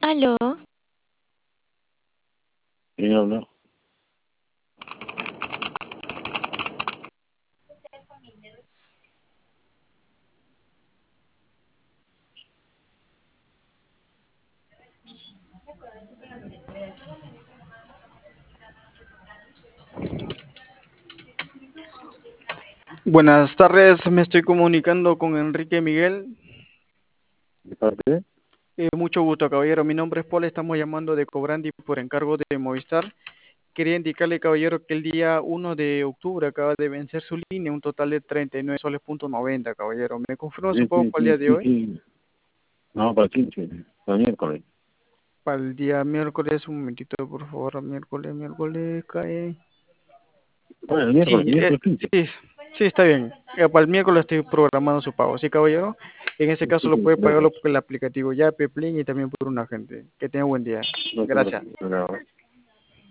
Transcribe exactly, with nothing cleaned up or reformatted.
Aló, ¿Quién habla? Buenas tardes, me estoy comunicando con Enrique Miguel. ¿De parte? Eh, mucho gusto, caballero. Mi nombre es Paul, estamos llamando de Cobrandi por encargo de Movistar. Quería indicarle, caballero, que el día uno de octubre acaba de vencer su línea, un total de treinta y nueve soles punto noventa, caballero. ¿Me confirma su Sí, pago sí, para el sí, día de sí, hoy? sí. No, para quince, para miércoles. Para el día miércoles, un momentito, por favor. Miércoles, miércoles, cae. Bueno, el Sí, miércoles, eh, miércoles quince. sí, sí, está bien. Eh, para el miércoles estoy programando su pago, ¿sí, caballero? En ese Sí, caso sí, lo sí, puede claro. pagarlo por el aplicativo ya, Peplin y también por un agente. Que tenga buen día. No, claro, Gracias. claro.